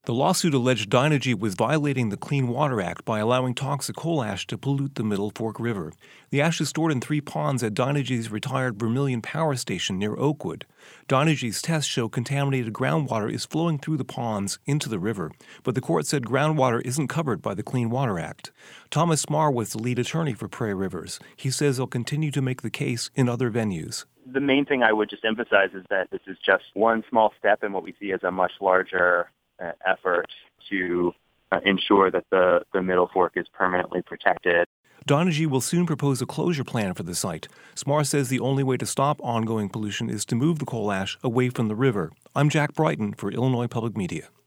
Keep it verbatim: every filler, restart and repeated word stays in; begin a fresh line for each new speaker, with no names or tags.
The lawsuit alleged Dynegy was violating the Clean Water Act by allowing toxic coal ash to pollute the Middle Fork River. The ash is stored in three ponds at Dynegy's retired Vermilion Power Station near Oakwood. Dynegy's tests show contaminated groundwater is flowing through the ponds into the river, but the court said groundwater isn't covered by the Clean Water Act. Thomas Marr was the lead attorney for Prairie Rivers. He says they'll continue to make the case in other venues.
The main thing I would just emphasize is that this is just one small step in what we see as a much larger uh, effort to uh, ensure that the, the Middle Fork is permanently protected.
Dynegy will soon propose a closure plan for the site. Smarr says the only way to stop ongoing pollution is to move the coal ash away from the river. I'm Jack Brighton for Illinois Public Media.